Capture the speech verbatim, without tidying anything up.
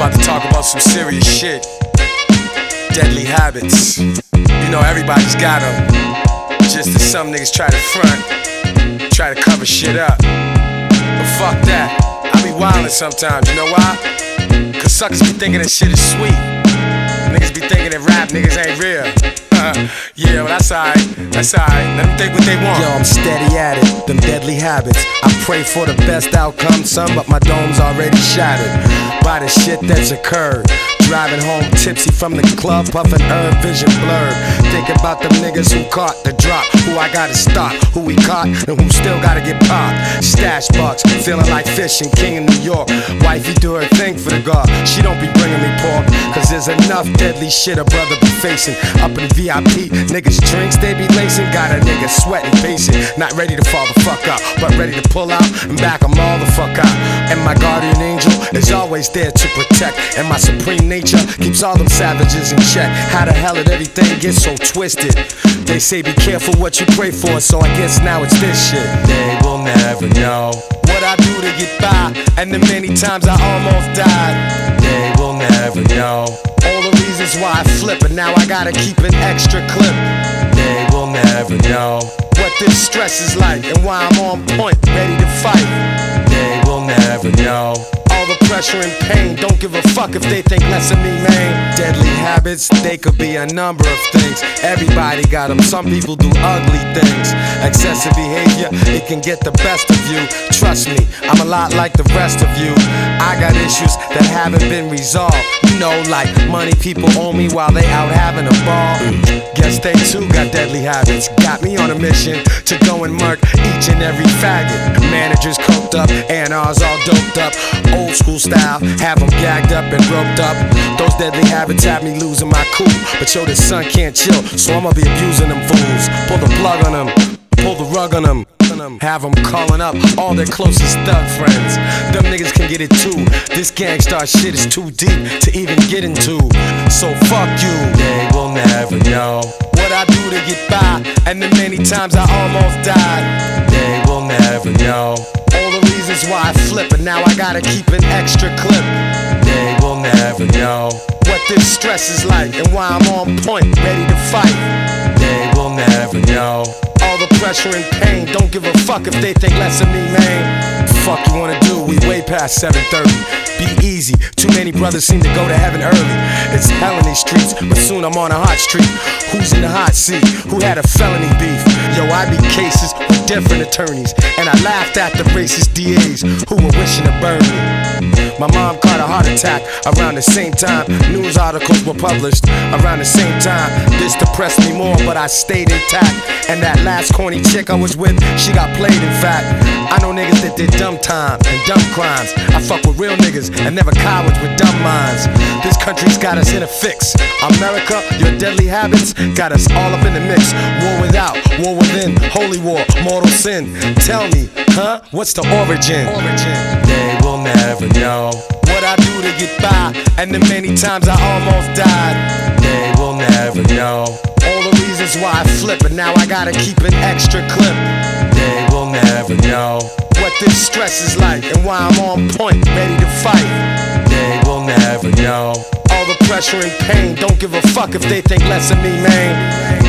About to talk about some serious shit. Deadly habits. You know everybody's got them. Just as some niggas try to front, try to cover shit up. But fuck that, I be wildin' sometimes, you know why? Cause suckers be thinking that shit is sweet. Niggas be thinking that rap niggas ain't real. Yeah, well that's alright, that's alright. Let them think what they want. Yo, I'm steady at it, them deadly habits. I pray for the best outcome, son, but my dome's already shattered by the shit that's occurred. Driving home tipsy from the club, puffin' herb, vision blurred. Thinking about them niggas who caught the drop, who I gotta stop, who we caught, and who still gotta get popped. Stash bucks, feeling like fishing, king in New York. Wifey do her thing for the guard, she don't be bringing me pork. Cause there's enough deadly shit a brother be facing. Up in V I P, niggas drinks they be lacing. Got a nigga sweating, pacing, not ready to fall the fuck out, but ready to pull out and back them all the fuck out. And my guardian angel is always there to protect, and my supreme nature keeps all them savages in check. How the hell did everything get so twisted? They say be careful what you pray for, so I guess now it's this shit. They will never know what I do to get by, and the many times I almost died. They will never know all the reasons why I flip, and now I gotta keep an extra clip. They will never know what this stress is like, and why I'm on point, ready to fight. They will never know all the pressure and pain, don't give a fuck if they think less of me, man. Deadly habits, they could be a number of things. Everybody got them, some people do ugly things. Excessive behavior, it can get the best of you. Trust me, I'm a lot like the rest of you. I got issues that haven't been resolved. You know, like money people owe me while they out having a ball. Guess they too got deadly habits. Got me on a mission to go and murk each and every faggot. Managers coked up, A and R's all doped up. Old school style, have them gagged up and roped up. Those deadly habits have me losing my cool. But yo, this son can't chill, so I'ma be abusing them fools. Pull the plug on them, pull the rug on them. Have them calling up all their closest thug friends. Them niggas can get it too. This gangstar shit is too deep to even get into. So fuck you. They will never know what I do to get by, and the many times I almost died. They will never know all the reasons why I flip, and now I gotta keep an extra clip. They will never know what this stress is like, and why I'm on point, ready to fight. They will never know all the pressure and pain, don't give a fuck if they think less of me, man. Fuck you wanna do, we way past seven thirty. Be easy, too many brothers seem to go to heaven early. It's hell in these streets, but soon I'm on a hot street. Who's in the hot seat? Who had a felony beef? Yo, I beat cases with different attorneys, and I laughed at the racist D As who were wishing to burn me. My mom caught a heart attack around the same time news articles were published. Around the same time, this depressed me more, but I stayed intact. And that last corny chick I was with, she got played in fact. I know niggas that did dumb time and dumb crimes. I fuck with real niggas and never cowards with dumb minds. This country's got us in a fix. America, your deadly habits got us all up in the mix. War without, war within, holy war, mortal sin. Tell me, huh? What's the origin? Origin. They will never know what I do to get by, and the many times I almost died. They will never know all the reasons why I flip, and now I gotta keep an extra clip. They will never know what this stress is like, and why I'm on point, ready to fight. They will never know all the pressure and pain, don't give a fuck if they think less of me, man.